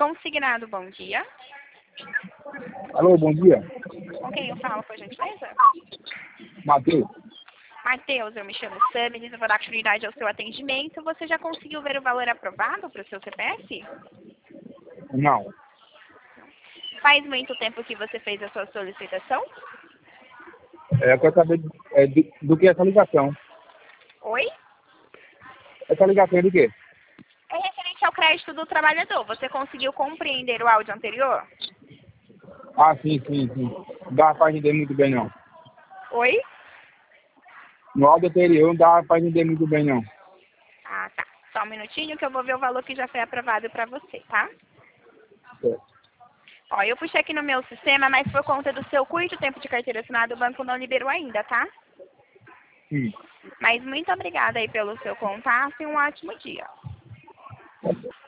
Consignado, bom dia. Alô, bom dia. Com quem eu falo, por gentileza? Matheus. Matheus, eu me chamo Samilis, eu vou dar continuidade ao seu atendimento. Você já conseguiu ver o valor aprovado para o seu CPF? Não. Faz muito tempo que você fez a sua solicitação? Eu quero saber do que é essa ligação. Oi? Essa ligação é do quê? É referente ao crédito do trabalhador. Você conseguiu compreender o áudio anterior? Ah, sim. Não dá pra entender muito bem, não. Oi? No áudio anterior não dá pra entender muito bem, não. Ah, tá. Só um minutinho que eu vou ver o valor que já foi aprovado para você, tá? Certo. Ó, eu puxei aqui no meu sistema, mas por conta do seu curto tempo de carteira assinada, o banco não liberou ainda, tá? Sim. Mas muito obrigada aí pelo seu contato e um ótimo dia.